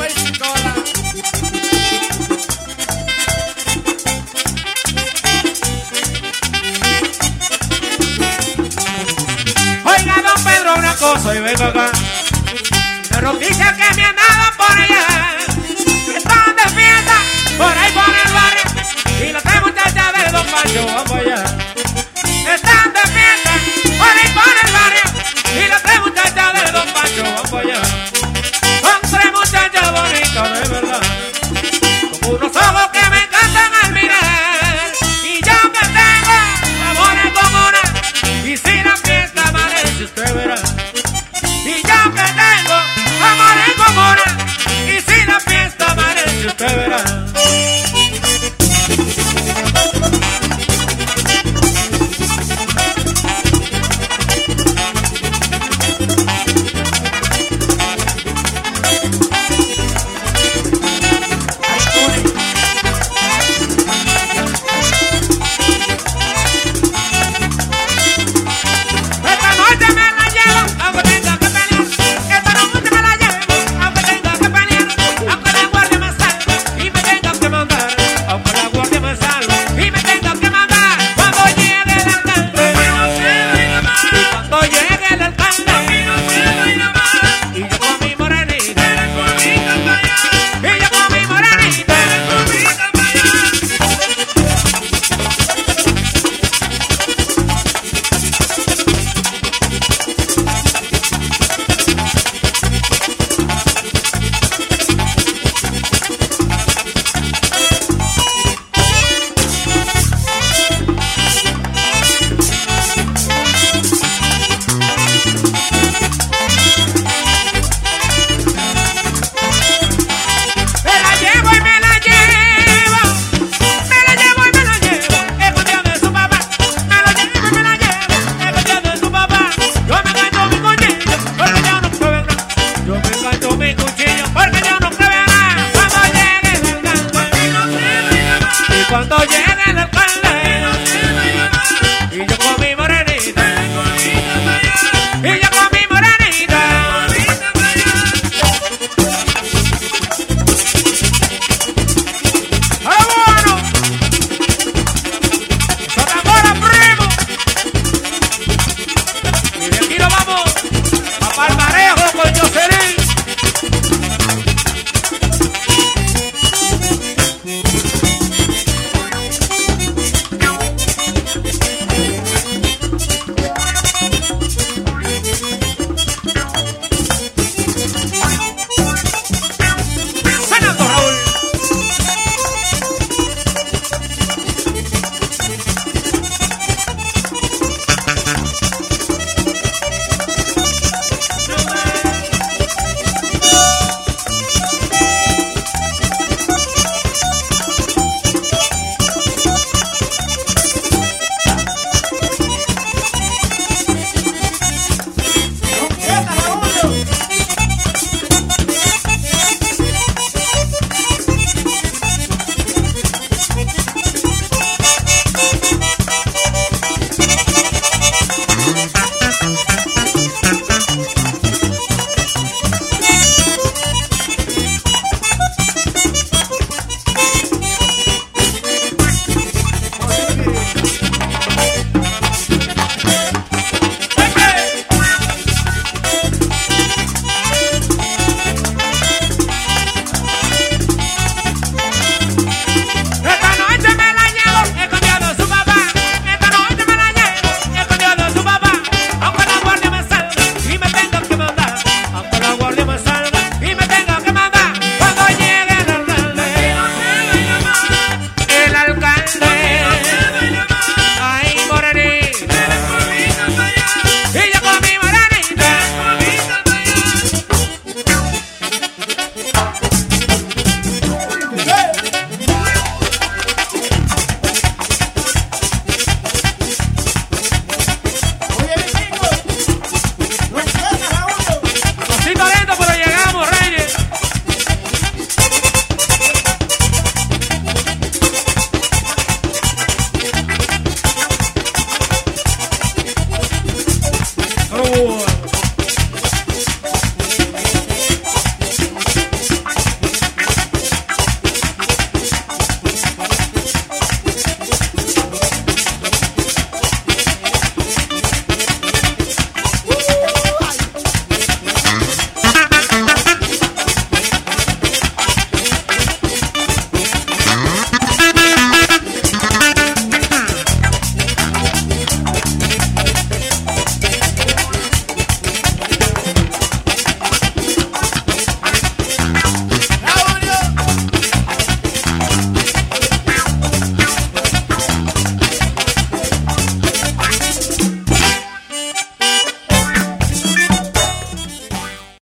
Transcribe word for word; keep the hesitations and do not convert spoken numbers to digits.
piscola. Oiga, don Pedro, una cosa y vengo acá. La noticia que me han dado por allá, que están de fiesta por ahí por el barrio, y las tres muchachas de don Pancho vamos allá. Están de fiesta por ahí por el barrio, y las tres muchachas de don Pancho vamos allá. Son tres muchachas bonitas de verdad, con unos ojos que me encantan al mirar, y yo que tengo amores con una, y si la fiesta amanece usted verá. Y yo que tengo amores con una, y si la fiesta amanece usted verá. Me